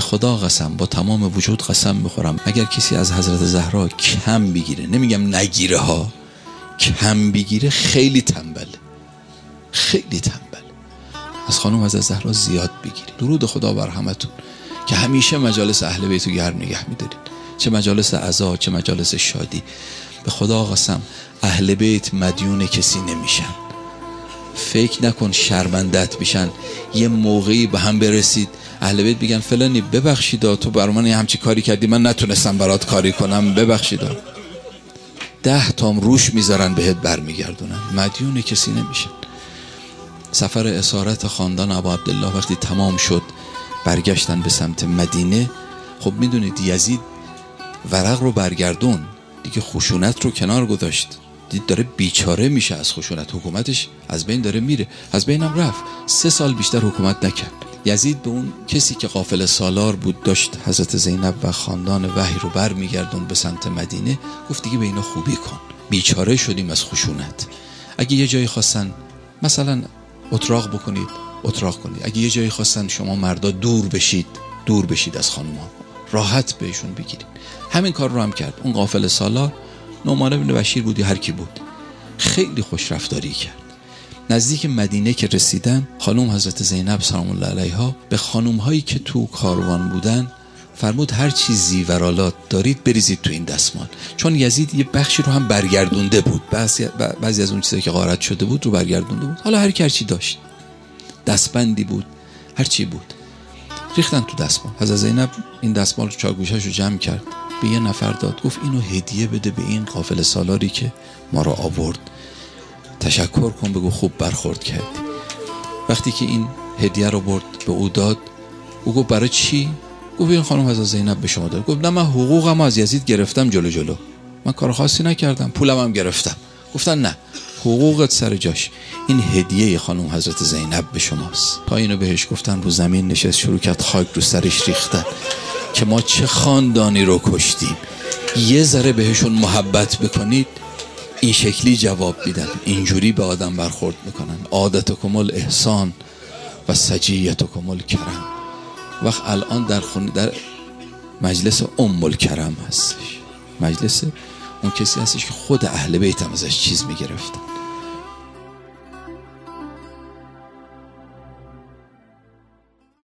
خدا قسم، با تمام وجود قسم میخورم، اگر کسی از حضرت زهرا کم بگیره، نمیگم نگیره ها، کم بگیره، خیلی تنبل، خیلی تنبل. از خانم حضرت زهرا زیاد بگیرید. درود خدا بر همتون که همیشه مجالس اهل بیت رو گرم نگه میدارید، چه مجالس عزا چه مجالس شادی. به خدا قسم اهل بیت مدیون کسی نمیشن. فکر نکن شرمندت بشن. یه موقعی به هم برسید اهل بیت بگن فلانی ببخشید تو بر من همچی کاری کردی، من نتونستم برات کاری کنم، ببخشید. 10 تام روش میذارن بهت برمیگردونن. مدیون کسی نمیشن. سفر اسارت خاندان ابا عبدالله وقتی تمام شد برگشتن به سمت مدینه. خب میدونید یزید ورق رو برگردون دیگه، خشونت رو کنار گذاشت، دید داره بیچاره میشه از خشونت، حکومتش از بین داره میره، از بینم رفت. 3 سال بیشتر حکومت نکرد. یزید به اون کسی که قافله سالار بود داشت حضرت زینب و خاندان وحی رو برمیگردون به سمت مدینه، گفت دیگه به اینا خوبی کن، بیچاره شدیم از خشونت. اگه یه جایی خواستن مثلا اتراق بکنید، اتراق کنید. اگه یه جایی خواستن شما مردا دور بشید از خانوما، راحت بهشون بگیرید. همین کار رو هم کرد. اون قافله سالار نعمان بن بشیر بود یا هر کی بود، خیلی خوش رفتاری کرد. نزدیک مدینه که رسیدن، خانم حضرت زینب سلام الله علیها به خانم هایی که تو کاروان بودن فرمود هر چی زیورالات دارید بریزید تو این دستمال، چون یزید یه بخشی رو هم برگردونده بود، بعضی از اون چیزایی که غارت شده بود رو برگردونده بود. حالا هر کی هر چی داشت، دستبندی بود، هر چی بود، ریختن تو دستمال. حضرت زینب این دستمال رو چاگوشش رو جمع کرد، به یه نفر داد، گفت اینو هدیه بده به این قافله سالاری که ما رو آورد، تشکر کن، بگو خوب برخورد کردی. وقتی که این هدیه رو برد به او داد، او گفت برای چی؟ گفت این خانم حضرت زینب به شما داد. گفت نه، من حقوقم از یزید گرفتم جلو، من کار خاصی نکردم، پولم هم گرفتم. گفتن نه، حقوقت سر جاش، این هدیه خانم حضرت زینب به شماست. تا اینو بهش گفتن رو زمین نشست، شروع کرد خاک رو سرش ریختن که ما چه خاندانی رو کشتیم. یه ذره بهشون محبت بکنید این شکلی جواب میدن، اینجوری به آدم برخورد میکنن. عادتکم الاحسان و سجیتکم الکرم. وقت الان در مجلس ام الکرم هستش، مجلس اون کسی هستش که خود اهل بیت هم ازش چیز میگرفتن.